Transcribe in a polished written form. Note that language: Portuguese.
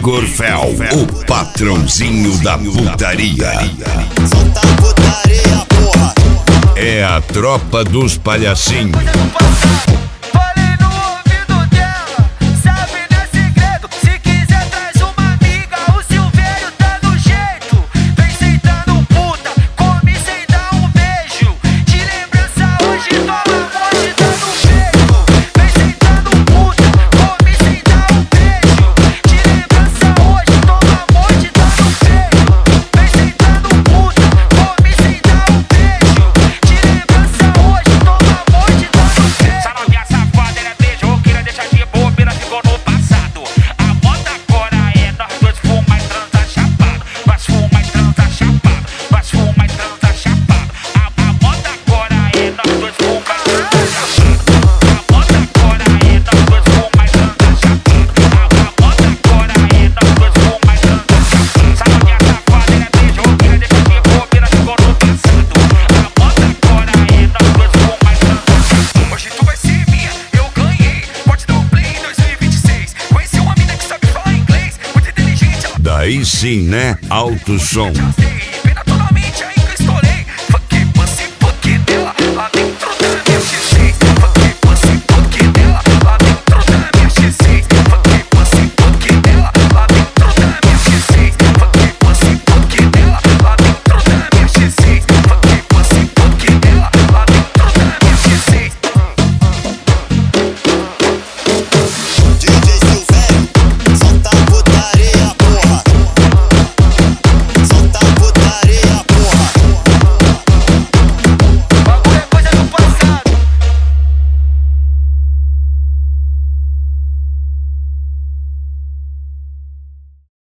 Igor Fel, o patrãozinho da putaria. Solta a putaria, porra. É a tropa dos palhacinhos. Falei no ouvido dela, sabe não é segredo. Se quiser traz uma amiga, o Silvério tá no jeito. Vem sentando puta, come sem dar um beijo. De lembrança hoje, toma amor te dá no peito. Vem sentando puta, come sem dar um beijo. De lembrança hoje, toma amor te dá no peito. Vem sentando puta, come sem dar um beijo. De lembrança hoje, toma amor te dá no peito. Essa novinha safada, ela é beijoqueira, deixa de bobeira, ficou no passado. A moda agora é nós dois fuma e transa chapado. Nós fuma e transa chapado. Nós fuma e transa chapado. A moda agora é nós dois fuma e transa chapado. A moda agora é nós dois fuma e transa chapado. A moda agora é nós dois fuma e transa chapado. Essa novinha safada, ela é beijoqueira, deixa de bobeira, ficou no passado. A moda agora é nós dois fuma e transa chapado. Hoje tu vai ser minha, eu ganhei. Pode dar um play em 2026. Conheci uma mina que sabe falar inglês, muito inteligente, ela Daí sim, né? Alto som. já sei.